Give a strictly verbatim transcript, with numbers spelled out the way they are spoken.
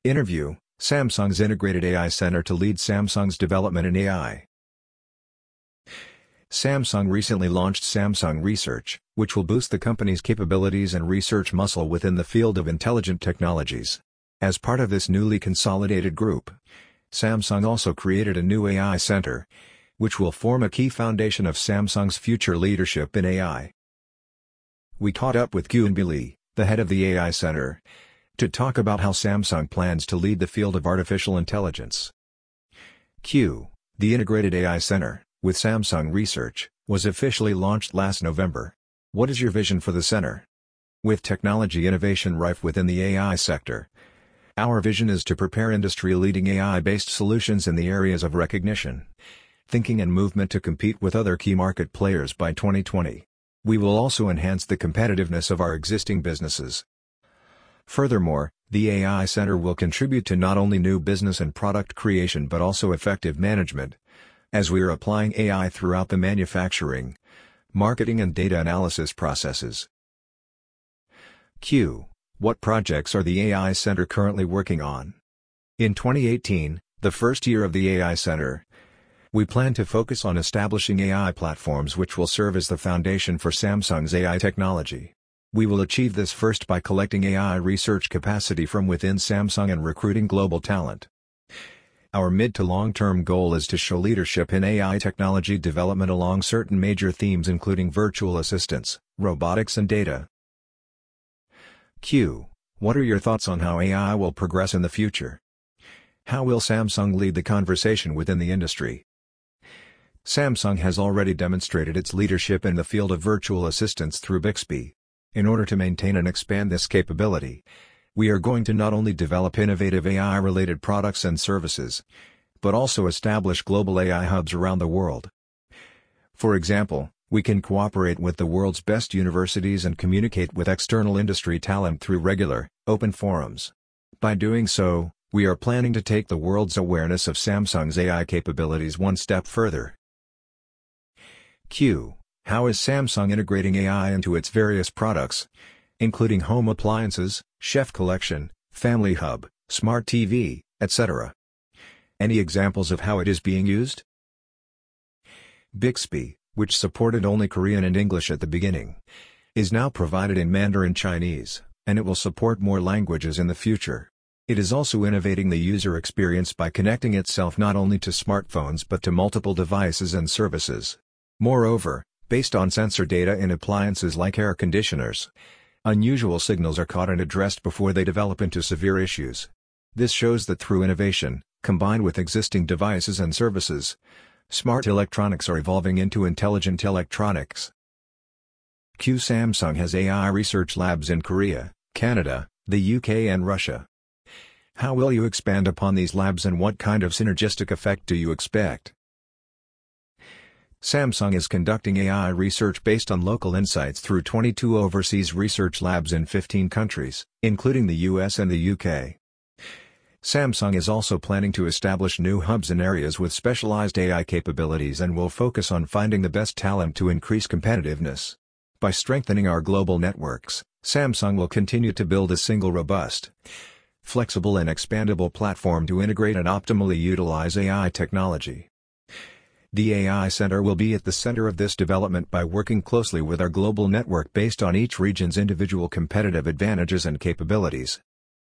Interview: Samsung's Integrated A I Center to lead Samsung's development in A I. Samsung recently launched Samsung Research, which will boost the company's capabilities and research muscle within the field of intelligent technologies. As part of this newly consolidated group, Samsung also created a new A I center, which will form a key foundation of Samsung's future leadership in A I. We caught up with Kyunbi Lee, the head of the A I Center, to talk about how Samsung plans to lead the field of artificial intelligence. Q. The Integrated A I Center, with Samsung Research, was officially launched last November. What is your vision for the center? With technology innovation rife within the A I sector, our vision is to prepare industry-leading A I-based solutions in the areas of recognition, thinking and movement to compete with other key market players by twenty twenty. We will also enhance the competitiveness of our existing businesses. Furthermore, the A I Center will contribute to not only new business and product creation but also effective management, as we are applying A I throughout the manufacturing, marketing and data analysis processes. Q. What projects are the A I Center currently working on? In twenty eighteen, the first year of the A I Center, we plan to focus on establishing A I platforms which will serve as the foundation for Samsung's A I technology. We will achieve this first by collecting A I research capacity from within Samsung and recruiting global talent. Our mid to long-term goal is to show leadership in A I technology development along certain major themes including virtual assistants, robotics and data. Q. What are your thoughts on how A I will progress in the future? How will Samsung lead the conversation within the industry? Samsung has already demonstrated its leadership in the field of virtual assistants through Bixby. In order to maintain and expand this capability, we are going to not only develop innovative A I-related products and services, but also establish global A I hubs around the world. For example, we can cooperate with the world's best universities and communicate with external industry talent through regular, open forums. By doing so, we are planning to take the world's awareness of Samsung's A I capabilities one step further. Q. How is Samsung integrating A I into its various products, including home appliances, Chef Collection, Family Hub, Smart T V, et cetera? Any examples of how it is being used? Bixby, which supported only Korean and English at the beginning, is now provided in Mandarin Chinese, and it will support more languages in the future. It is also innovating the user experience by connecting itself not only to smartphones but to multiple devices and services. Moreover, based on sensor data in appliances like air conditioners, unusual signals are caught and addressed before they develop into severe issues. This shows that through innovation, combined with existing devices and services, smart electronics are evolving into intelligent electronics. Q. Samsung has A I research labs in Korea, Canada, the U K and Russia. How will you expand upon these labs and what kind of synergistic effect do you expect? Samsung is conducting A I research based on local insights through twenty-two overseas research labs in fifteen countries, including the U S and the U K. Samsung is also planning to establish new hubs in areas with specialized A I capabilities and will focus on finding the best talent to increase competitiveness. By strengthening our global networks, Samsung will continue to build a single robust, flexible and expandable platform to integrate and optimally utilize A I technology. The A I Center will be at the center of this development by working closely with our global network based on each region's individual competitive advantages and capabilities.